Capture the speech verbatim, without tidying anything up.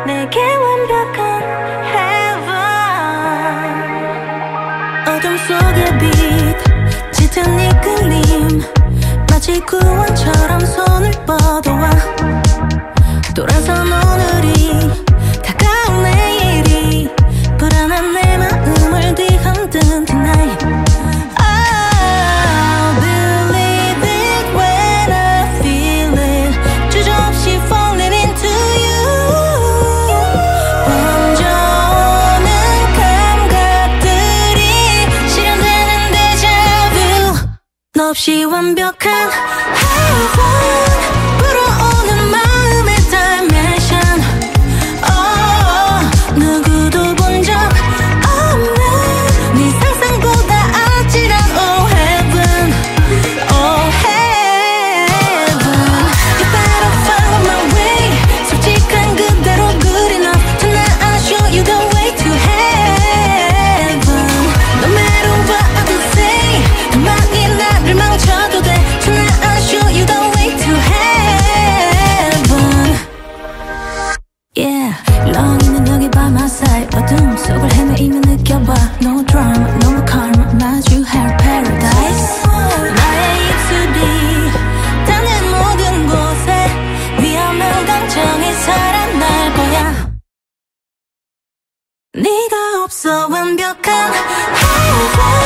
내게 완벽한 heaven. 어둠 속의 빛 짙은 이끌림 마치 구원처럼 손을 뻗어와 돌아선 오늘이 다가온 내일이 불안한 내 마음을 뒤흔든 tonight. I'll believe it when I feel it. 주저없이 falling into you. 번져오는 감각들이 실현되는 déjà vu. 너 없이 완벽한 heaven. 불어오는 마음의 dimension. Oh, 누구도 본 적 없는 네 상상보다 아찔한 oh heaven. Oh heaven. You better follow my way. 솔직한 그대로 good enough. Tonight I'll show you the way to heaven. No matter what others say, 가만히 나를 망쳐도 돼. Tonight I'll show you the way to heaven. Yeah, long 있는 여기 by my side. 어둠 속을 헤매이며 느껴봐. No drama, no more karma. 마주할 paradise. 나의 입술이 닿는 모든 곳에 위험한 감정이 살아날 거야. 네가 없어 완벽한 heaven.